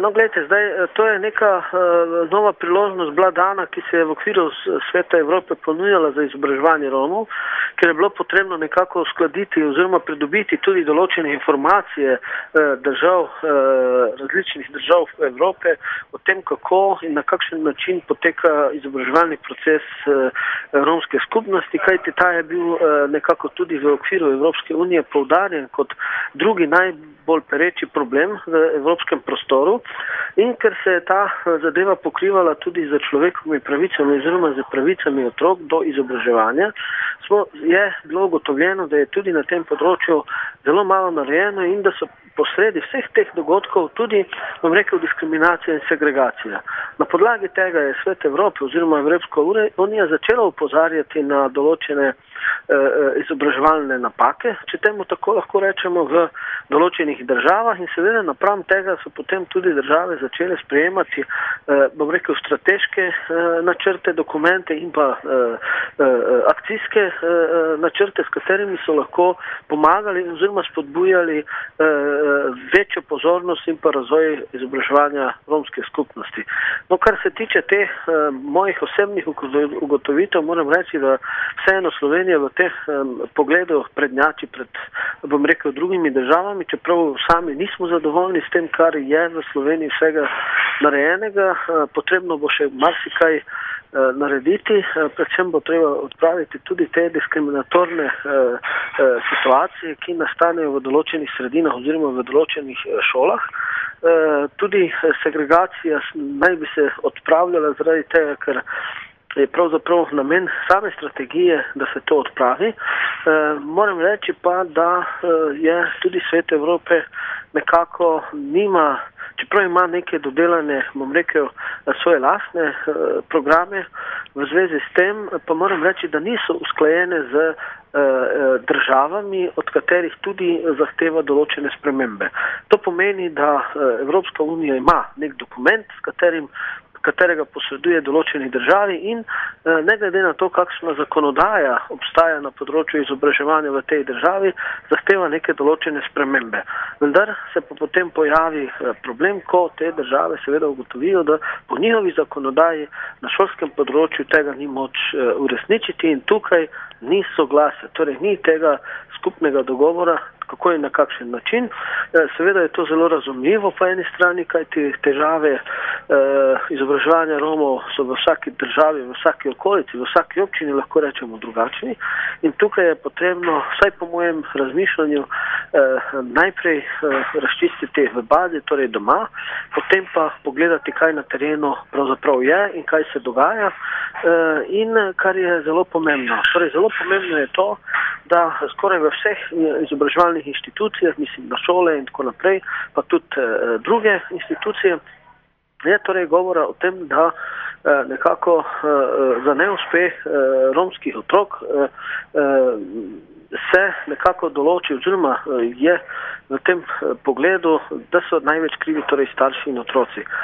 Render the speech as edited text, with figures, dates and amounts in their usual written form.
No, gledajte, zdaj, to je neka nova priložnost bila dana, ki se je v okviru Sveta Evrope ponujala za izobraževanje Romov, ker je bilo potrebno nekako uskladiti oziroma pridobiti tudi določene informacije različnih držav Evrope o tem, kako in na kakšen način poteka izobraževalni proces romske skupnosti, kajti ta je bil nekako tudi v okviru Evropske unije poudarjen kot drugi najbolj pereči problem v evropskem prostoru. In ker se je ta zadeva pokrivala tudi za človekovimi pravicami oziroma za pravicami otrok do izobraževanja, je bilo ugotovljeno, da je tudi na tem področju zelo malo narejeno in da so posredi vseh teh dogodkov tudi, bom rekel, diskriminacija in segregacija. Na podlagi tega je Svet Evrope oziroma Evropska unija začela opozarjati na določene izobraževalne napake, če temu tako lahko rečemo, v določenih državah in seveda napram tega so potem tudi države začele sprejemati, bom rekel, strateške načrte, dokumente in pa akcijske načrte, s katerimi so lahko pomagali oziroma spodbujali večjo pozornost in pa razvoj izobraževanja romske skupnosti. No, kar se tiče teh mojih osebnih ugotovitev, moram reči, da vseeno Slovenija v teh pogledu prednjači pred, bom rekel, drugimi državami, čeprav sami nismo zadovoljni s tem, kar je v Sloveniji vsega narejenega. Potrebno bo še marsikaj narediti, predvsem bo treba odpraviti tudi te diskriminatorne situacije, ki nastanejo v določenih sredinah oziroma v določenih šolah. Tudi segregacija naj bi se odpravljala zaradi tega, ker je pravzaprav namen same strategije, da se to odpravi. Moram reči pa, da je tudi Svet Evrope nekako nima, čeprav ima neke dodelane, bom rekel, svoje lastne programe v zvezi s tem, pa moram reči, da niso usklajene z državami, od katerih tudi zahteva določene spremembe. To pomeni, da Evropska unija ima nek dokument, katerega posreduje določeni državi in ne glede na to, kakšna zakonodaja obstaja na področju izobraževanja v tej državi, zahteva neke določene spremembe. Vendar se pa potem pojavi problem, ko te države seveda ugotovijo, da po njihovi zakonodaji na šolskem področju tega ni moč uresničiti in tukaj ni soglasja, torej ni tega skupnega dogovora, kako in na kakšen način. Seveda je to zelo razumljivo po eni strani, kajti težave izobraževanja Romov so v vsaki državi, v vsaki okolici, v vsaki občini, lahko rečemo, drugačni. In tukaj je potrebno, vsaj po mojem razmišljanju, najprej razčistiti v bazi, torej doma, potem pa pogledati, kaj na terenu pravzaprav je in kaj se dogaja. In kar je zelo pomembno. Torej, zelo pomembno je to, da skoraj v vseh izobraževalnih institucijah, mislim na šole in tako naprej, pa tudi druge institucije, je torej govora o tem, da nekako za neuspeh romskih otrok se nekako določi, oziroma je v tem pogledu, da so največ krivi torej starši in otroci.